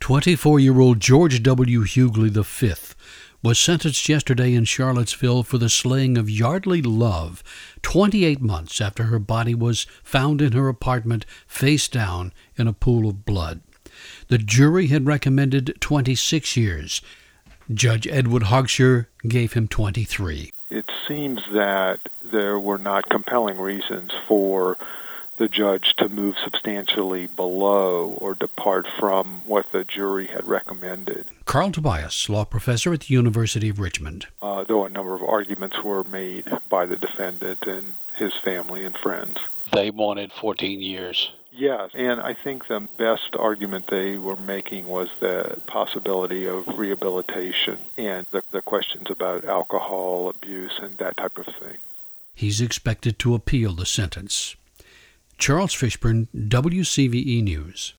24-year-old George W. Hughley V was sentenced yesterday in Charlottesville for the slaying of Yardley Love, 28 months after her body was found in her apartment face down in a pool of blood. The jury had recommended 26 years. Judge Edward Hogsher gave him 23. It seems that there were not compelling reasons for the judge to move substantially below or depart from what the jury had recommended. Carl Tobias, law professor at the University of Richmond. Though a number of arguments were made by the defendant and his family and friends. They wanted 14 years. Yes, and I think the best argument they were making was the possibility of rehabilitation and the questions about alcohol abuse and that type of thing. He's expected to appeal the sentence. Charles Fishburne, WCVE News.